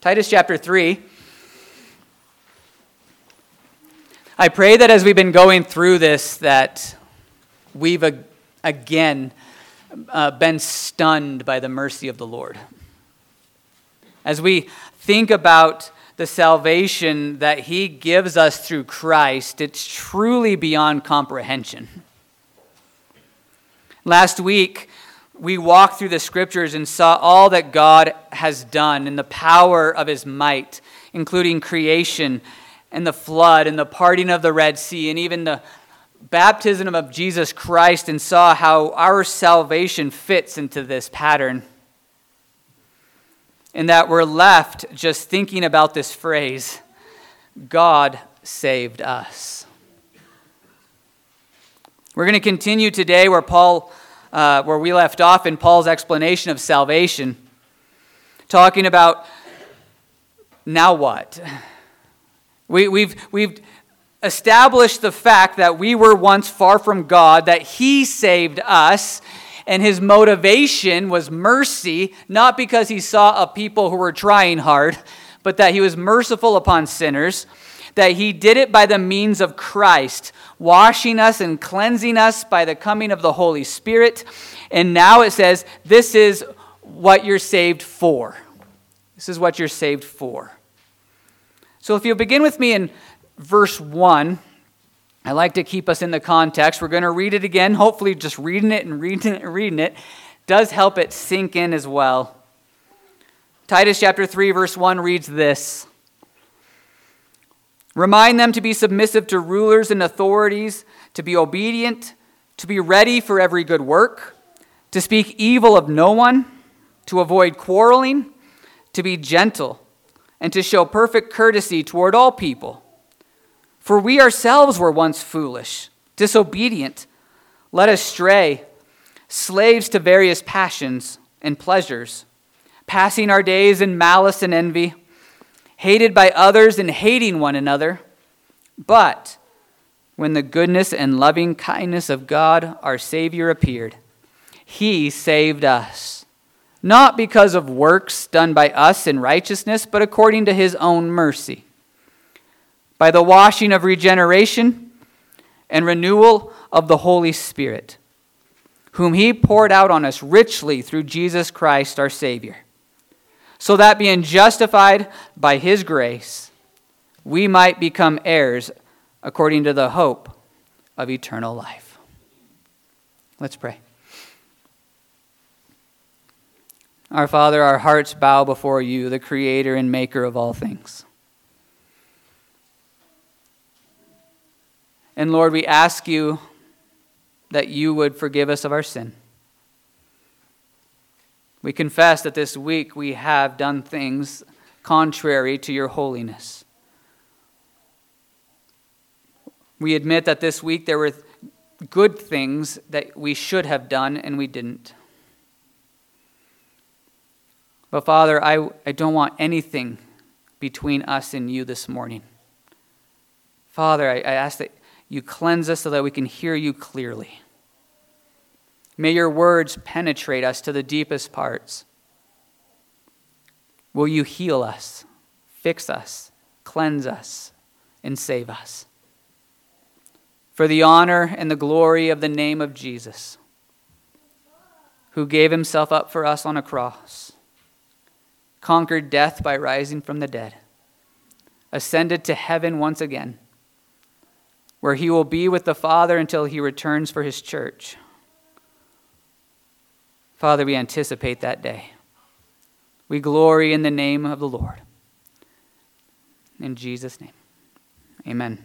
Titus chapter 3. I pray that as we've been going through this, that we've again been stunned by the mercy of the Lord. As we think about the salvation that He gives us through Christ, it's truly beyond comprehension. Last week, we walked through the scriptures and saw all that God has done in the power of His might, including creation and the flood and the parting of the Red Sea and even the baptism of Jesus Christ, and saw how our salvation fits into this pattern. And that we're left just thinking about this phrase, God saved us. We're going to continue today where we left off in Paul's explanation of salvation, talking about now what? We've established the fact that we were once far from God, that He saved us, and His motivation was mercy, not because He saw a people who were trying hard, but that He was merciful upon sinners, that He did it by the means of Christ, washing us and cleansing us by the coming of the Holy Spirit. And now it says, this is what you're saved for. This is what you're saved for. So if you'll begin with me in verse 1, I like to keep us in the context. We're going to read it again. Hopefully just reading it does help it sink in as well. Titus chapter 3 verse 1 reads this. Remind them to be submissive to rulers and authorities, to be obedient, to be ready for every good work, to speak evil of no one, to avoid quarreling, to be gentle, and to show perfect courtesy toward all people. For we ourselves were once foolish, disobedient, led astray, slaves to various passions and pleasures, passing our days in malice and envy, hated by others and hating one another. But when the goodness and loving kindness of God, our Savior, appeared, He saved us, not because of works done by us in righteousness, but according to His own mercy, by the washing of regeneration and renewal of the Holy Spirit, whom He poured out on us richly through Jesus Christ our Savior, so that being justified by His grace, we might become heirs according to the hope of eternal life. Let's pray. Our Father, our hearts bow before You, the Creator and Maker of all things. And Lord, we ask You that You would forgive us of our sin. We confess that this week we have done things contrary to Your holiness. We admit that this week there were good things that we should have done and we didn't. But Father, I don't want anything between us and You this morning. Father, I ask that You cleanse us so that we can hear You clearly. May Your words penetrate us to the deepest parts. Will You heal us, fix us, cleanse us, and save us? For the honor and the glory of the name of Jesus, who gave Himself up for us on a cross, conquered death by rising from the dead, ascended to heaven once again, where He will be with the Father until He returns for His church. Father, we anticipate that day. We glory in the name of the Lord. In Jesus' name, amen.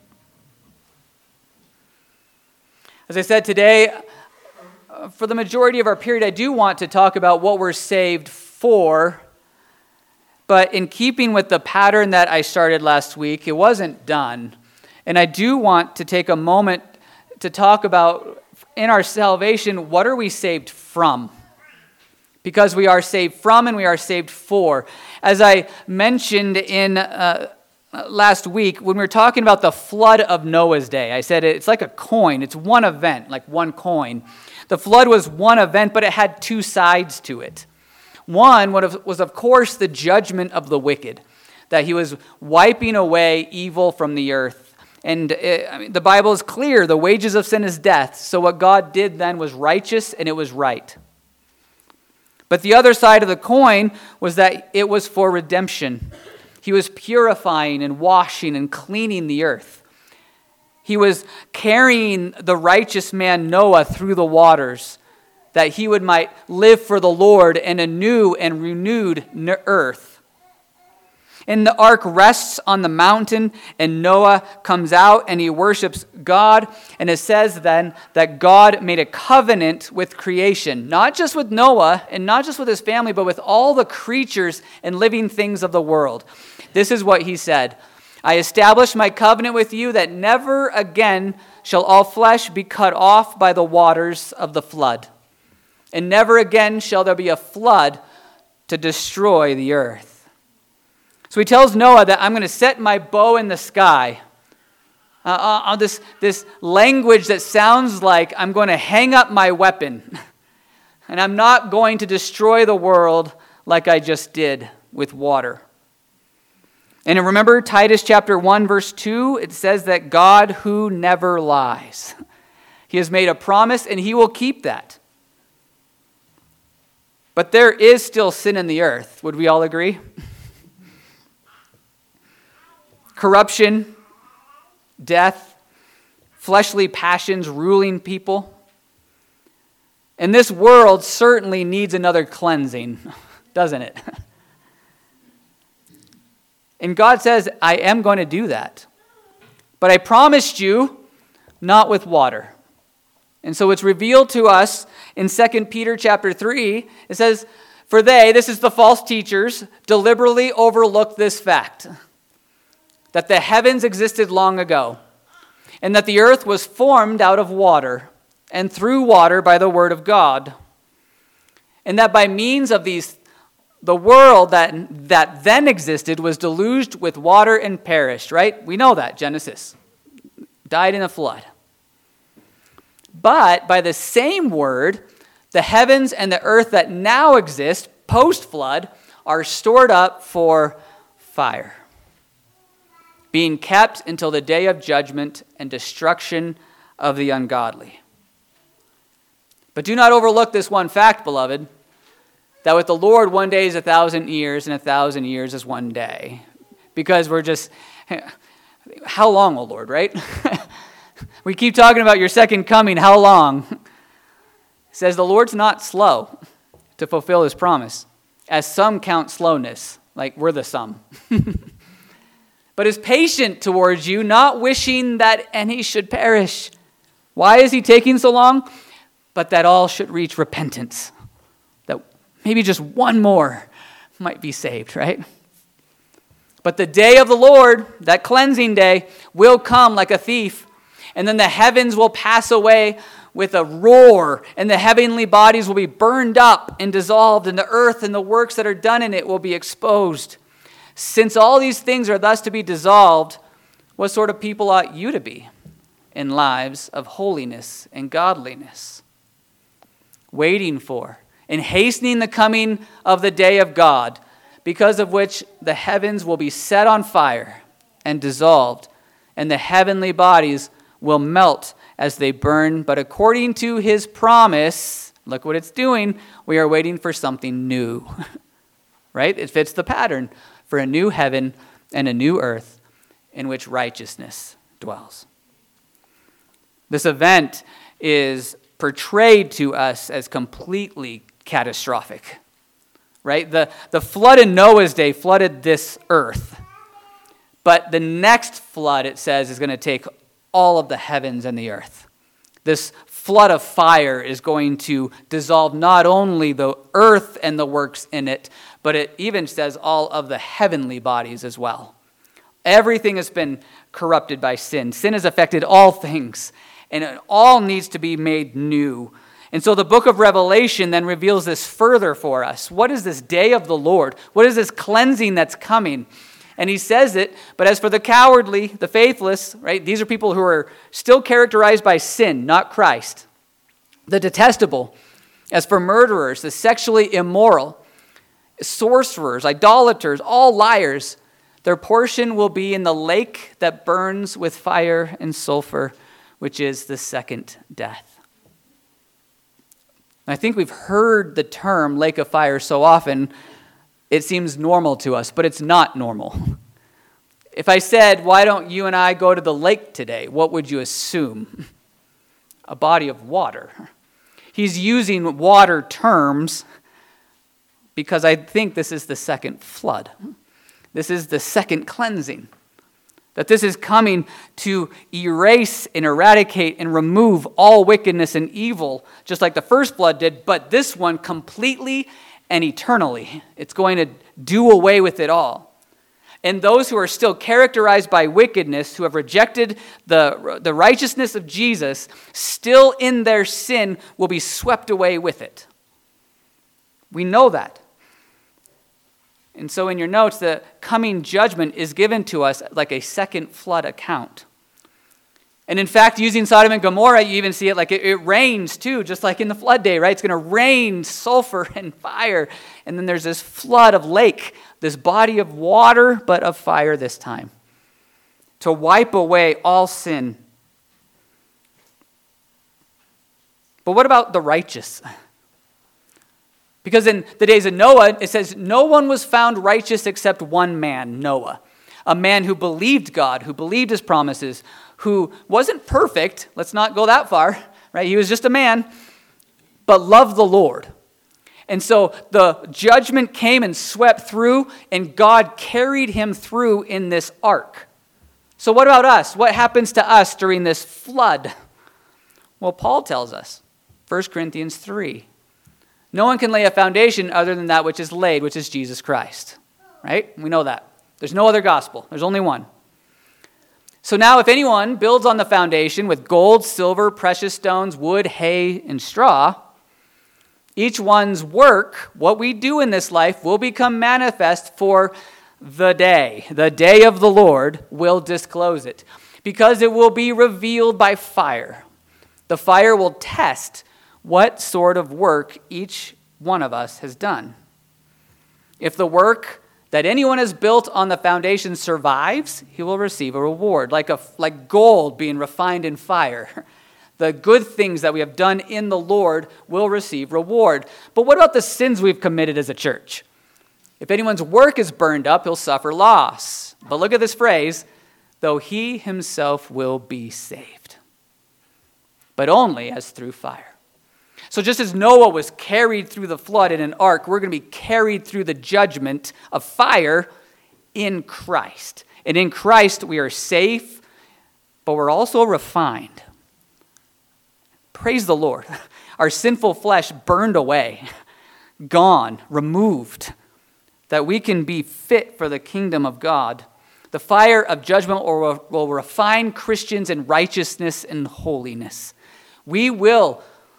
As I said today, for the majority of our period, I do want to talk about what we're saved for. But in keeping with the pattern that I started last week, it wasn't done. And I do want to take a moment to talk about, in our salvation, what are we saved from? Because we are saved from and we are saved for. As I mentioned in last week, when we were talking about the flood of Noah's day, I said it's like a coin. It's one event, like one coin. The flood was one event, but it had two sides to it. One was, of course, the judgment of the wicked, that he was wiping away evil from the earth. And the Bible is clear, the wages of sin is death. So what God did then was righteous and it was right. But the other side of the coin was that it was for redemption. He was purifying and washing and cleaning the earth. He was carrying the righteous man Noah through the waters, that he might live for the Lord in a new and renewed earth. And the ark rests on the mountain, and Noah comes out and he worships God. And it says then that God made a covenant with creation, not just with Noah and not just with his family, but with all the creatures and living things of the world. This is what he said: I establish my covenant with you that never again shall all flesh be cut off by the waters of the flood. And never again shall there be a flood to destroy the earth. So he tells Noah that I'm going to set my bow in the sky. On this language that sounds like I'm going to hang up my weapon. And I'm not going to destroy the world like I just did with water. And remember Titus chapter 1 verse 2, it says that God who never lies. He has made a promise and he will keep that. But there is still sin in the earth. Would we all agree? Corruption, death, fleshly passions ruling people. And this world certainly needs another cleansing, doesn't it? And God says, I am going to do that. But I promised you, not with water. And so it's revealed to us in 2 Peter chapter 3. It says, for they, this is the false teachers, deliberately overlook this fact, that the heavens existed long ago, and that the earth was formed out of water, and through water by the word of God. And that by means of these, the world that then existed was deluged with water and perished, right? We know that, Genesis. Died in a flood. But by the same word, the heavens and the earth that now exist, post-flood, are stored up for fire, being kept until the day of judgment and destruction of the ungodly. But do not overlook this one fact, beloved, that with the Lord 1 day is 1,000 years, and 1,000 years is 1 day. Because we're just, how long, O Lord, right? We keep talking about your second coming, how long? It says the Lord's not slow to fulfill his promise, as some count slowness, like we're the some. But is patient towards you, not wishing that any should perish. Why is he taking so long? But that all should reach repentance. That maybe just one more might be saved, right? But the day of the Lord, that cleansing day, will come like a thief. And then the heavens will pass away with a roar, and the heavenly bodies will be burned up and dissolved, and the earth and the works that are done in it will be exposed. Since all these things are thus to be dissolved, what sort of people ought you to be in lives of holiness and godliness, waiting for and hastening the coming of the day of God, because of which the heavens will be set on fire and dissolved, and the heavenly bodies will melt as they burn. But according to his promise, look what it's doing, we are waiting for something new, right? It fits the pattern. For a new heaven and a new earth in which righteousness dwells. This event is portrayed to us as completely catastrophic, right? The flood in Noah's day flooded this earth. But the next flood, it says, is going to take all of the heavens and the earth. This flood of fire is going to dissolve not only the earth and the works in it, but it even says all of the heavenly bodies as well. Everything has been corrupted by sin. Sin has affected all things, and it all needs to be made new. And so the book of Revelation then reveals this further for us. What is this day of the Lord? What is this cleansing that's coming? And he says it, but as for the cowardly, the faithless, right? These are people who are still characterized by sin, not Christ. The detestable, as for murderers, the sexually immoral, sorcerers, idolaters, all liars, their portion will be in the lake that burns with fire and sulfur, which is the second death. I think we've heard the term lake of fire so often, it seems normal to us, but it's not normal. If I said, why don't you and I go to the lake today, what would you assume? A body of water. He's using water terms because I think this is the second flood. This is the second cleansing. That this is coming to erase and eradicate and remove all wickedness and evil, just like the first flood did, but this one completely and eternally. It's going to do away with it all. And those who are still characterized by wickedness, who have rejected the righteousness of Jesus, still in their sin, will be swept away with it. We know that. And so in your notes, the coming judgment is given to us like a second flood account. And in fact, using Sodom and Gomorrah, you even see it like it rains too, just like in the flood day, right? It's going to rain sulfur and fire. And then there's this flood of lake, this body of water, but of fire this time, to wipe away all sin. But what about the righteous? Because in the days of Noah, it says, no one was found righteous except one man, Noah. A man who believed God, who believed his promises, who wasn't perfect, let's not go that far, right? He was just a man, but loved the Lord. And so the judgment came and swept through, and God carried him through in this ark. So what about us? What happens to us during this flood? Well, Paul tells us, 1 Corinthians 3. No one can lay a foundation other than that which is laid, which is Jesus Christ. Right? We know that. There's no other gospel. There's only one. So now if anyone builds on the foundation with gold, silver, precious stones, wood, hay, and straw, each one's work, what we do in this life, will become manifest for the day. The day of the Lord will disclose it, because it will be revealed by fire. The fire will test what sort of work each one of us has done. If the work that anyone has built on the foundation survives, he will receive a reward, like gold being refined in fire. The good things that we have done in the Lord will receive reward. But what about the sins we've committed as a church? If anyone's work is burned up, he'll suffer loss. But look at this phrase, though he himself will be saved, but only as through fire. So just as Noah was carried through the flood in an ark, we're going to be carried through the judgment of fire in Christ. And in Christ we are safe, but we're also refined. Praise the Lord. Our sinful flesh burned away, gone, removed, that we can be fit for the kingdom of God. The fire of judgment will refine Christians in righteousness and holiness. We will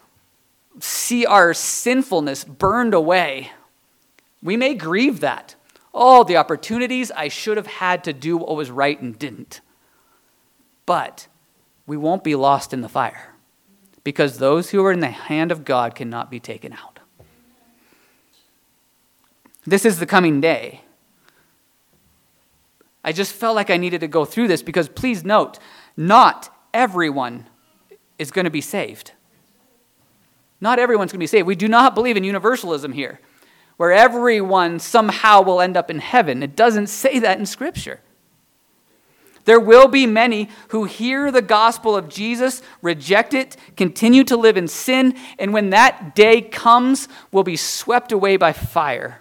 see our sinfulness burned away. We may grieve that. Oh, the opportunities I should have had to do what was right and didn't. But we won't be lost in the fire, because those who are in the hand of God cannot be taken out. This is the coming day. I just felt like I needed to go through this because please note, not everyone is going to be saved. Not everyone's going to be saved. We do not believe in universalism here, where everyone somehow will end up in heaven. It doesn't say that in Scripture. There will be many who hear the gospel of Jesus, reject it, continue to live in sin, and when that day comes, will be swept away by fire.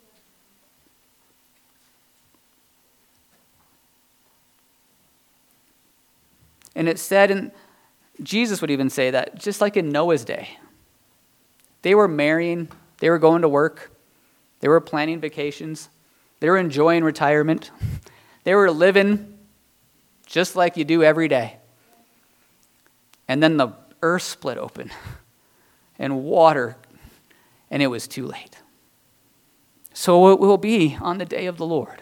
And it said, and Jesus would even say that, just like in Noah's day. They were marrying, they were going to work, they were planning vacations, they were enjoying retirement, they were living just like you do every day. And then the earth split open and water, and it was too late. So it will be on the day of the Lord.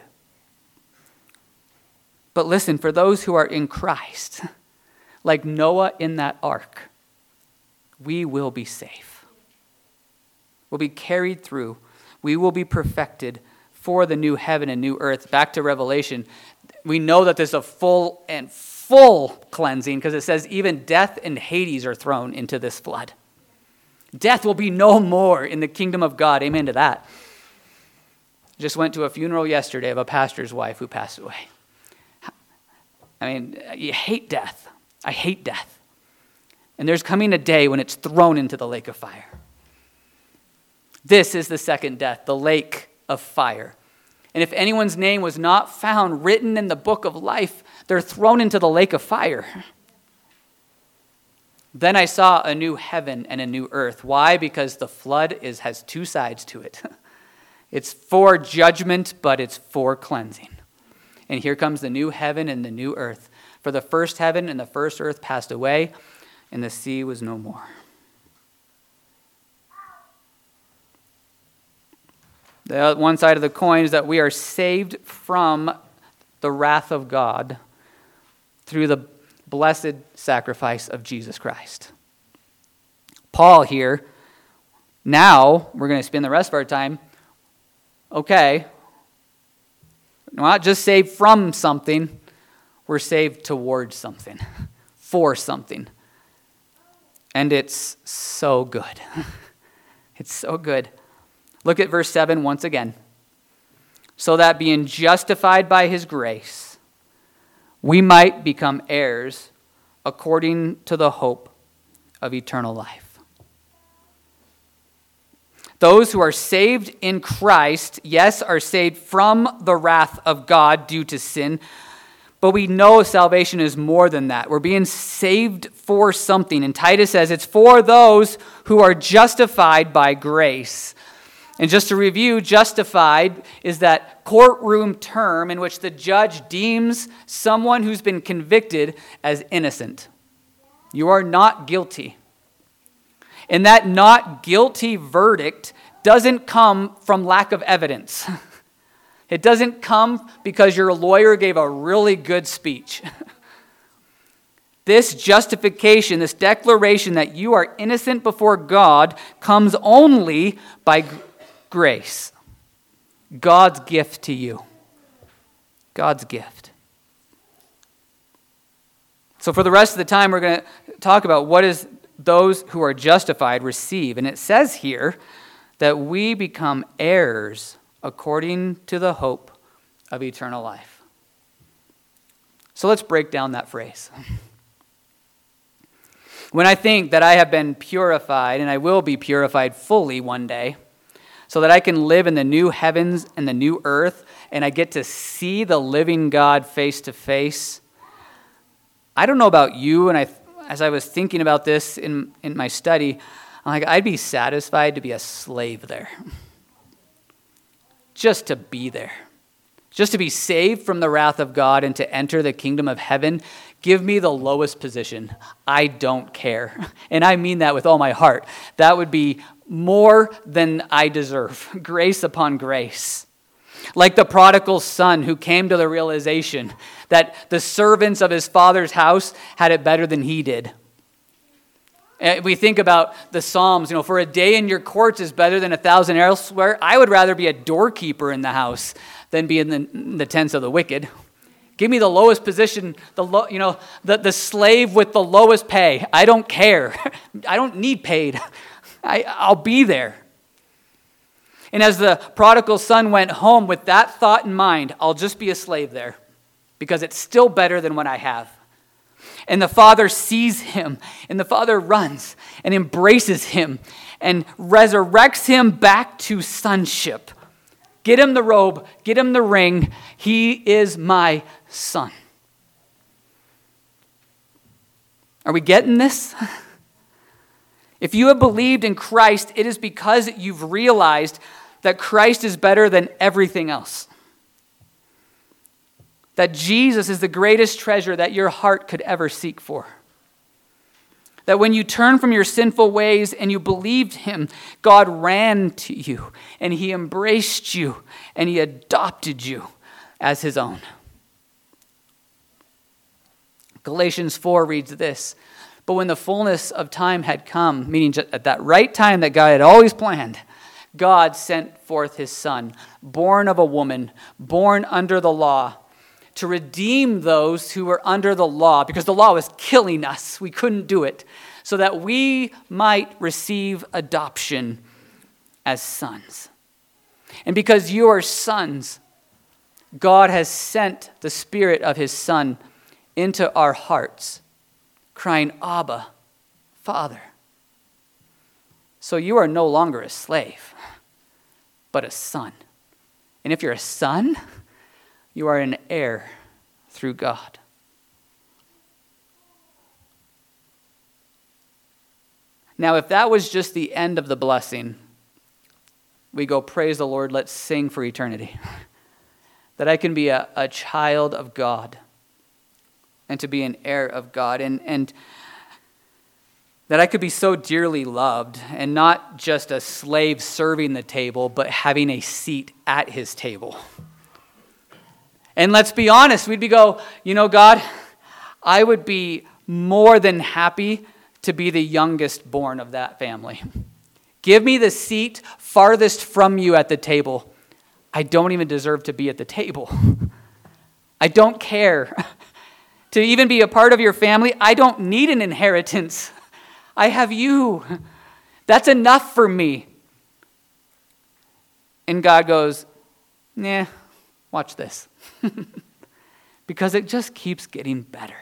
But listen, for those who are in Christ, like Noah in that ark, we will be safe. We'll be carried through. we will be perfected for the new heaven and new earth. Back to Revelation, we know that there's a full cleansing because it says even death and Hades are thrown into this flood. Death will be no more in the kingdom of God. Amen to that. Just went to a funeral yesterday of a pastor's wife who passed away. I mean, you hate death. I hate death. And there's coming a day when it's thrown into the lake of fire. This is the second death, the lake of fire. And if anyone's name was not found written in the book of life, they're thrown into the lake of fire. Then I saw a new heaven and a new earth. Why? Because the flood has two sides to it. It's for judgment, but it's for cleansing. And here comes the new heaven and the new earth. For the first heaven and the first earth passed away, and the sea was no more. The one side of the coin is that we are saved from the wrath of God through the blessed sacrifice of Jesus Christ. Paul here, now we're going to spend the rest of our time, okay, we're not just saved from something, we're saved towards something, for something. And it's so good. It's so good. Look at verse 7 once again. So that being justified by his grace, we might become heirs according to the hope of eternal life. Those who are saved in Christ, yes, are saved from the wrath of God due to sin, but we know salvation is more than that. We're being saved for something. And Titus says it's for those who are justified by grace. And just to review, justified is that courtroom term in which the judge deems someone who's been convicted as innocent. You are not guilty. And that not guilty verdict doesn't come from lack of evidence. It doesn't come because your lawyer gave a really good speech. This justification, this declaration that you are innocent before God comes only by grace. God's gift to you. God's gift. So for the rest of the time, we're going to talk about what is those who are justified receive. And it says here that we become heirs according to the hope of eternal life. So let's break down that phrase. When I think that I have been purified, and I will be purified fully one day, so that I can live in the new heavens and the new earth, and I get to see the living God face to face, I don't know about you, and as I was thinking about this in my study, I'm like, I'd be satisfied to be a slave there. Just to be there. Just to be saved from the wrath of God and to enter the kingdom of heaven. Give me the lowest position. I don't care. And I mean that with all my heart. That would be more than I deserve. Grace upon grace. Like the prodigal son who came to the realization that the servants of his father's house had it better than he did. We think about the Psalms, for a day in your courts is better than 1,000 elsewhere. I would rather be a doorkeeper in the house than be in the tents of the wicked. Give me the lowest position, the slave with the lowest pay. I don't care. I don't need paid. I'll be there. And as the prodigal son went home with that thought in mind, I'll just be a slave there because it's still better than what I have. And the father sees him, and the father runs and embraces him and resurrects him back to sonship. Get him the robe, get him the ring. He is my son. Are we getting this? If you have believed in Christ, it is because you've realized that Christ is better than everything else. That Jesus is the greatest treasure that your heart could ever seek for. That when you turn from your sinful ways and you believed him, God ran to you and he embraced you and he adopted you as his own. Galatians 4 reads this, "But when the fullness of time had come," meaning at that right time that God had always planned, God sent forth his Son, born of a woman, born under the law, to redeem those who were under the law, because the law was killing us. We couldn't do it, so that we might receive adoption as sons. And because you are sons, God has sent the Spirit of his Son into our hearts, crying, Abba, Father. So you are no longer a slave, but a son. And if you're a son, you are an heir through God. Now, if that was just the end of the blessing, we go, praise the Lord, let's sing for eternity. That I can be a child of God and to be an heir of God. And that I could be so dearly loved and not just a slave serving the table, but having a seat at his table. And let's be honest, we'd go, God, I would be more than happy to be the youngest born of that family. Give me the seat farthest from you at the table. I don't even deserve to be at the table. I don't care. To even be a part of your family, I don't need an inheritance. I have you. That's enough for me. And God goes, nah, watch this. Because it just keeps getting better.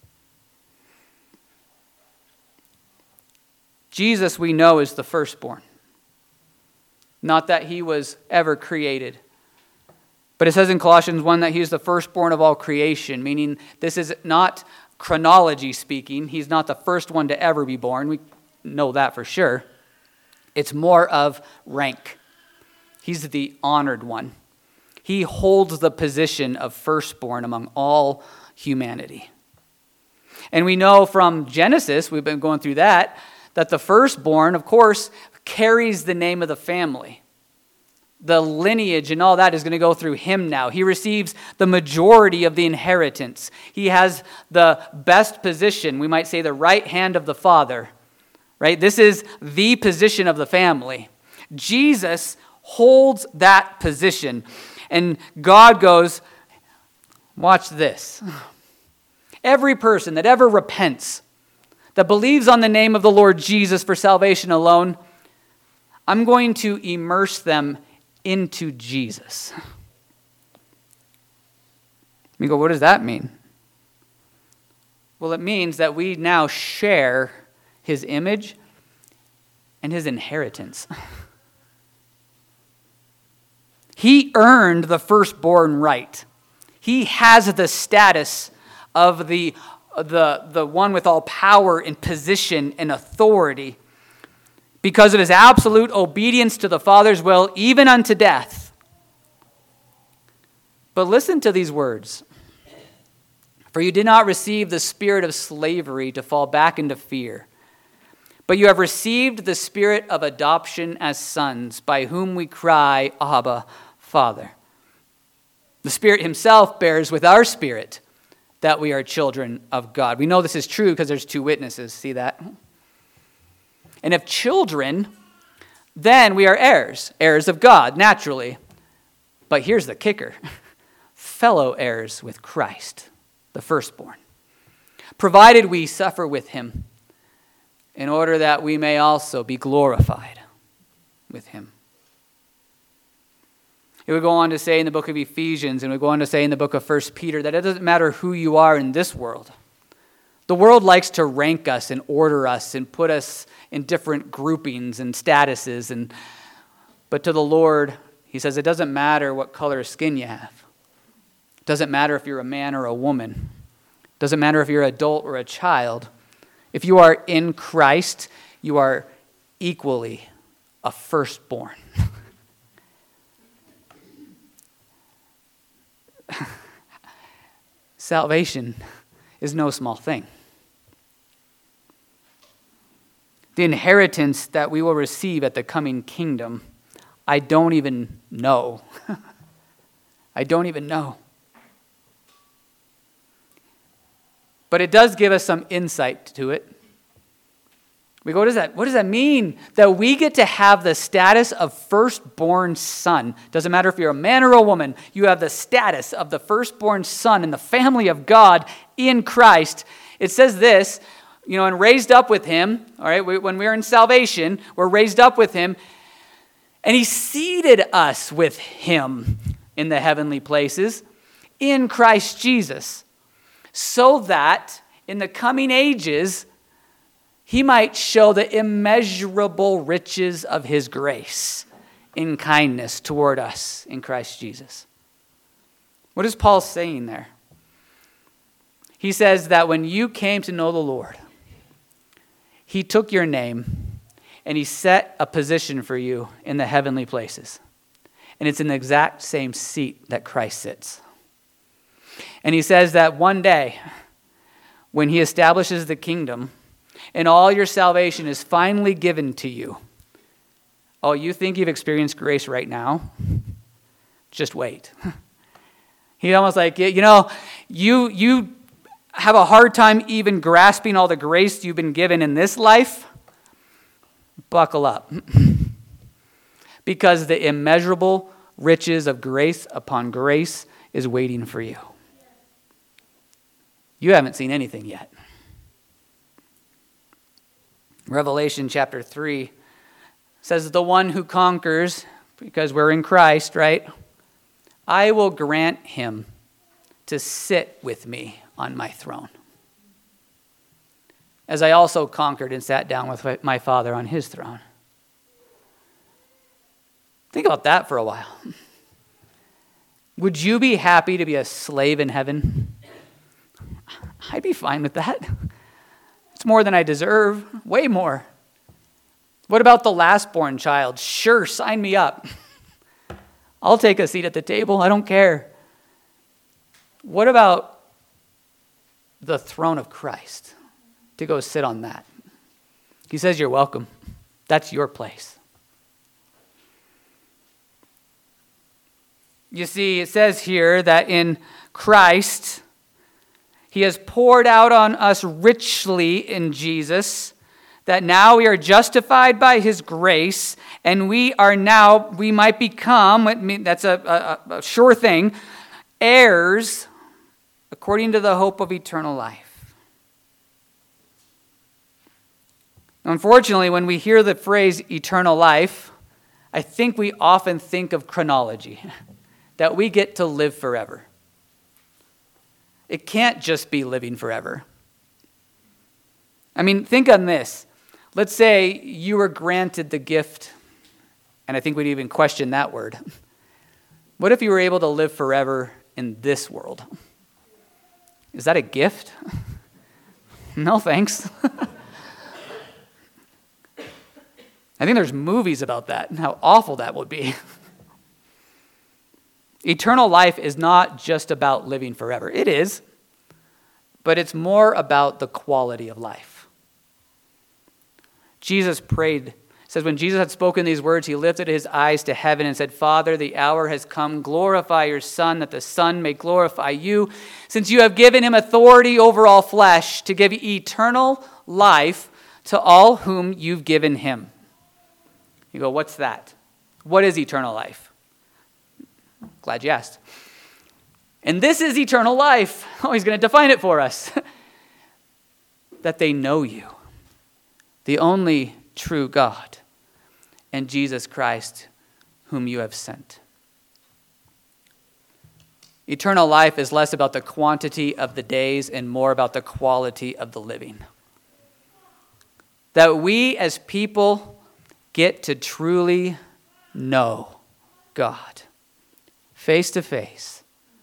Jesus, we know, is the firstborn. Not that he was ever created. But it says in Colossians 1 that he is the firstborn of all creation, meaning this is not chronology speaking. He's not the first one to ever be born. We know that for sure. It's more of rank. He's the honored one. He holds the position of firstborn among all humanity. And we know from Genesis, we've been going through that the firstborn, of course, carries the name of the family. The lineage and all that is going to go through him now. He receives the majority of the inheritance. He has the best position, we might say the right hand of the Father. Right? This is the position of the family. Jesus holds that position. And God goes, watch this. Every person that ever repents, that believes on the name of the Lord Jesus for salvation alone, I'm going to immerse them into Jesus. We go, what does that mean? Well, it means that we now share his image and his inheritance. He earned the firstborn right. He has the status of the one with all power and position and authority because of his absolute obedience to the Father's will, even unto death. But listen to these words. For you did not receive the spirit of slavery to fall back into fear, but you have received the spirit of adoption as sons, by whom we cry, Abba, Father. The Spirit himself bears with our spirit that we are children of God. We know this is true because there's two witnesses. See that? And if children, then we are heirs, heirs of God, naturally. But here's the kicker. Fellow heirs with Christ, the firstborn. Provided we suffer with him, in order that we may also be glorified with him. It would go on to say in the book of Ephesians, and it would go on to say in the book of 1 Peter, that it doesn't matter who you are in this world. The world likes to rank us and order us and put us in different groupings and statuses. But to the Lord, he says, it doesn't matter what color of skin you have. It doesn't matter if you're a man or a woman. It doesn't matter if you're an adult or a child. If you are in Christ, you are equally a firstborn. Salvation is no small thing. The inheritance that we will receive at the coming kingdom, I don't even know. I don't even know. But it does give us some insight to it. We go, what does that mean? That we get to have the status of firstborn son. Doesn't matter if you're a man or a woman, you have the status of the firstborn son in the family of God in Christ. It says this, and raised up with him, all right, when we're in salvation, we're raised up with him, and he seated us with him in the heavenly places in Christ Jesus, so that in the coming ages, he might show the immeasurable riches of his grace in kindness toward us in Christ Jesus. What is Paul saying there? He says that when you came to know the Lord, he took your name and he set a position for you in the heavenly places. And it's in the exact same seat that Christ sits. And he says that one day, when he establishes the kingdom, and all your salvation is finally given to you. Oh, you think you've experienced grace right now? Just wait. He's almost like, you have a hard time even grasping all the grace you've been given in this life. Buckle up. Because the immeasurable riches of grace upon grace is waiting for you. You haven't seen anything yet. Revelation chapter 3 says, the one who conquers, because we're in Christ, right? I will grant him to sit with me on my throne, as I also conquered and sat down with my Father on his throne. Think about that for a while. Would you be happy to be a slave in heaven? I'd be fine with that. It's more than I deserve, way more. What about the last-born child? Sure, sign me up. I'll take a seat at the table, I don't care. What about the throne of Christ? To go sit on that. He says you're welcome. That's your place. You see, it says here that in Christ, he has poured out on us richly in Jesus, that now we are justified by his grace, and we might become, that's a sure thing, heirs according to the hope of eternal life. Unfortunately, when we hear the phrase eternal life, I think we often think of chronology, that we get to live forever. It can't just be living forever. I mean, think on this. Let's say you were granted the gift, and I think we'd even question that word. What if you were able to live forever in this world? Is that a gift? No, thanks. I think there's movies about that and how awful that would be. Eternal life is not just about living forever. It is, but it's more about the quality of life. Jesus prayed. It says, when Jesus had spoken these words, he lifted his eyes to heaven and said, Father, the hour has come. Glorify your Son, that the Son may glorify you, since you have given him authority over all flesh to give eternal life to all whom you've given him. You go, what's that? What is eternal life? Glad you asked. And this is eternal life. Oh, he's going to define it for us. That they know you, the only true God, and Jesus Christ, whom you have sent. Eternal life is less about the quantity of the days and more about the quality of the living. That we as people get to truly know God face to face,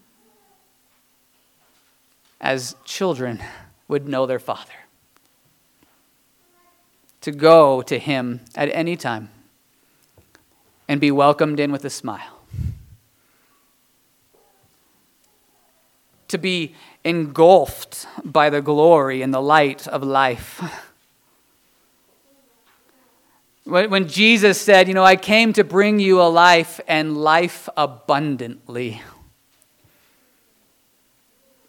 as children would know their Father. To go to him at any time and be welcomed in with a smile. To be engulfed by the glory and the light of life. When Jesus said, I came to bring you a life and life abundantly.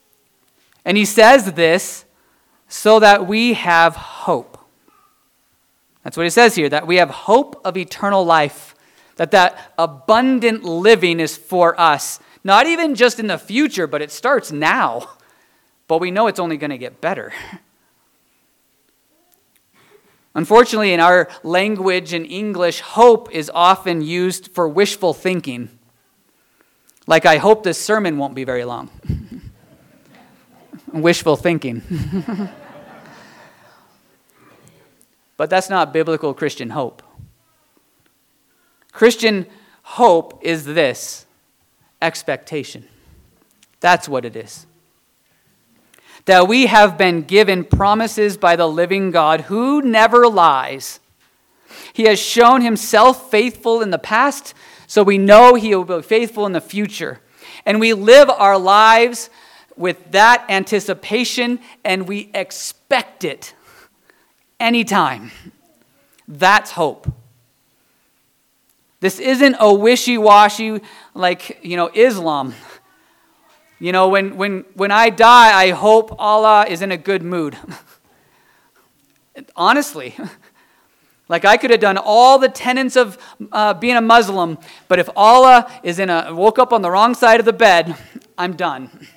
And he says this so that we have hope. That's what it says here, that we have hope of eternal life, that abundant living is for us. Not even just in the future, but it starts now. But we know it's only going to get better. Unfortunately, in our language in English, hope is often used for wishful thinking. Like, I hope this sermon won't be very long. Wishful thinking. But that's not biblical Christian hope. Christian hope is this: expectation. That's what it is. That we have been given promises by the living God who never lies. He has shown himself faithful in the past, so we know he will be faithful in the future. And we live our lives with that anticipation, and we expect it anytime. That's hope. This isn't a wishy-washy like, Islam. When I die, I hope Allah is in a good mood. Honestly. Like, I could have done all the tenets of being a Muslim, but if Allah is woke up on the wrong side of the bed, I'm done.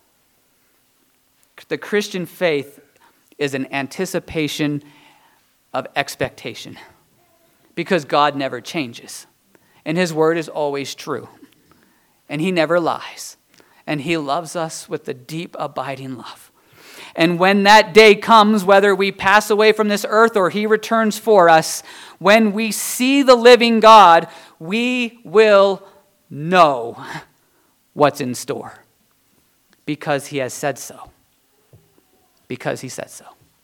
The Christian faith is an anticipation of expectation, because God never changes, and his word is always true, and he never lies, and he loves us with a deep, abiding love. And when that day comes, whether we pass away from this earth or he returns for us, when we see the living God, we will know what's in store, because he has said so. Because he said so.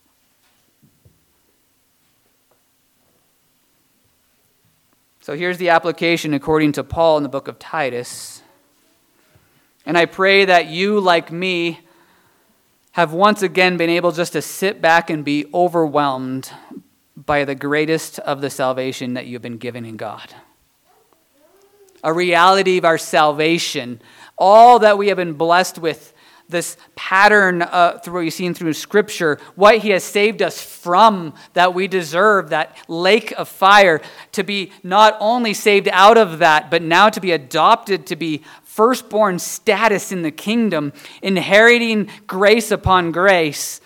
So here's the application according to Paul in the book of Titus. And I pray that you, like me, have once again been able just to sit back and be overwhelmed by the greatest of the salvation that you've been given in God. A reality of our salvation, all that we have been blessed with, this pattern through what you've seen through Scripture, what he has saved us from that we deserve, that lake of fire, to be not only saved out of that, but now to be adopted, to be firstborn status in the kingdom, inheriting grace upon grace.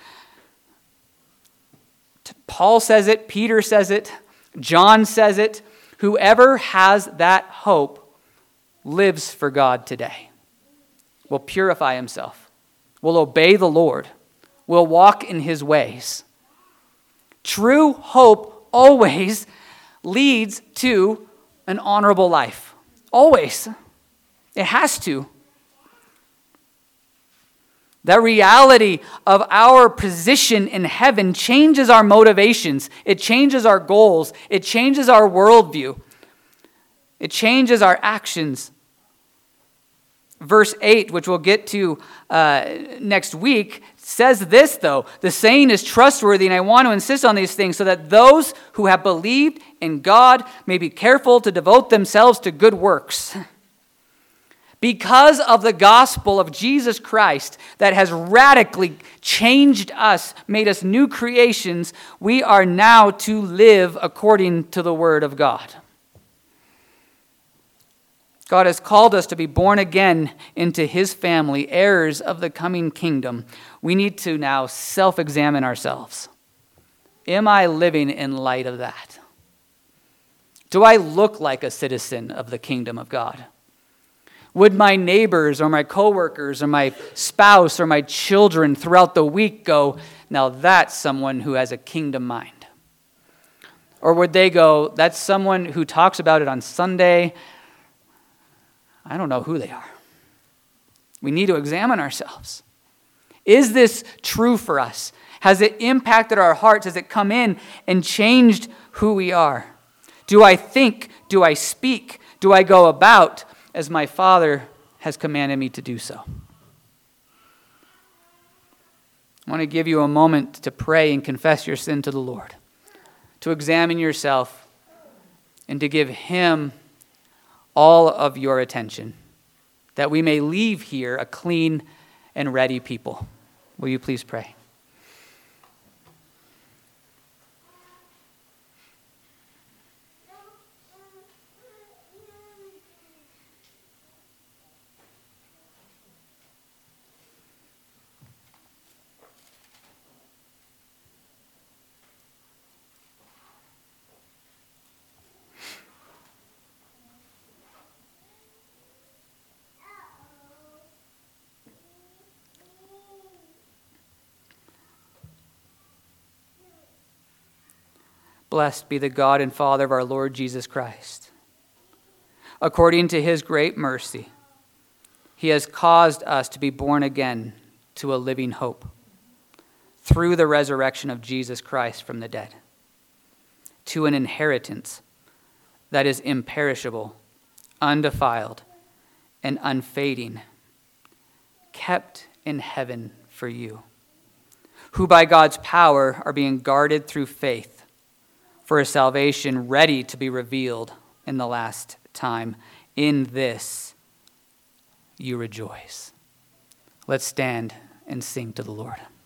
Paul says it, Peter says it, John says it. Whoever has that hope lives for God today, will purify himself, will obey the Lord, will walk in his ways. True hope always leads to an honorable life. Always. It has to. The reality of our position in heaven changes our motivations. It changes our goals. It changes our worldview. It changes our actions. Verse 8, which we'll get to next week, says this, though. The saying is trustworthy, and I want to insist on these things so that those who have believed in God may be careful to devote themselves to good works. Because of the gospel of Jesus Christ that has radically changed us, made us new creations, we are now to live according to the word of God. God has called us to be born again into his family, heirs of the coming kingdom. We need to now self-examine ourselves. Am I living in light of that? Do I look like a citizen of the kingdom of God? Would my neighbors or my coworkers or my spouse or my children throughout the week go, now that's someone who has a kingdom mind? Or would they go, that's someone who talks about it on Sunday? I don't know who they are. We need to examine ourselves. Is this true for us? Has it impacted our hearts? Has it come in and changed who we are? Do I think? Do I speak? Do I go about as my Father has commanded me to do so? I want to give you a moment to pray and confess your sin to the Lord, to examine yourself, and to give him all of your attention, that we may leave here a clean and ready people. Will you please pray? Blessed be the God and Father of our Lord Jesus Christ. According to his great mercy, he has caused us to be born again to a living hope through the resurrection of Jesus Christ from the dead, to an inheritance that is imperishable, undefiled, and unfading, kept in heaven for you, who by God's power are being guarded through faith for a salvation ready to be revealed in the last time. In this you rejoice. Let's stand and sing to the Lord.